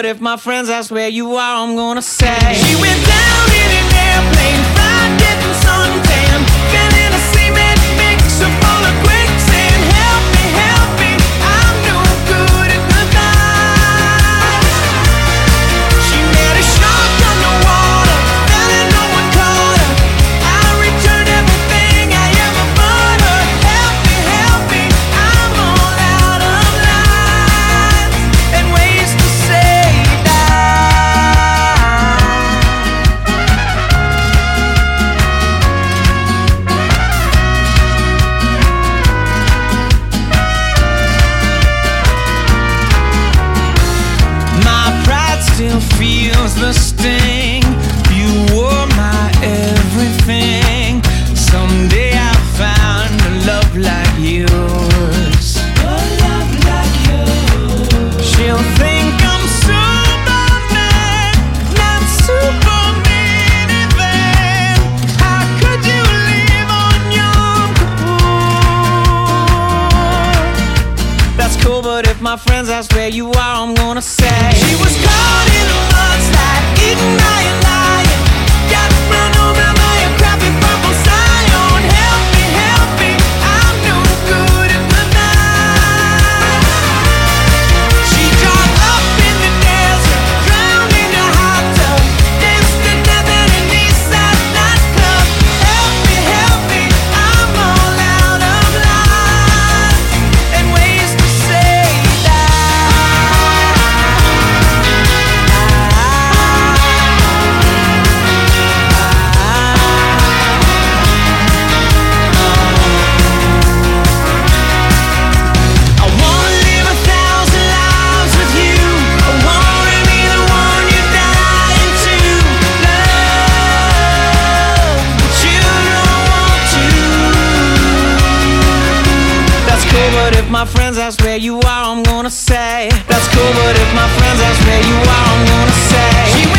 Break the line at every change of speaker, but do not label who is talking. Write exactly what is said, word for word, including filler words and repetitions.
if my friends ask where you are, I'm gonna say she went down in an airplane, fried, getting suntan, feeling a cement mixer full of quicksand. Help me, help me, I'm no good at goodbye. She met a shark underwater, fell and no one caught her. I returned everything I ever bought her. Help me, help me, I'm all out of lines and ways to say still feels the sting. You were my everything. Someday I'll find a love like yours. A love like yours. She'll think I'm Superman, not Superman even. How could you live on Yom Kippur? That's cool, but if my friends ask where you are, I'm gonna say she was caught in a mudslide, eaten by a lion, got run over by a crappy purple scion. Help me, help me, I'm no good at goodbye. She dropped up in the desert, drowned in a hot tub, danced to death at an Eastside nightclub. Help me, help me, I'm all out of lines and ways to say if my friends ask where you are, I'm gonna say that's cool, but if my friends ask where you are, I'm gonna say she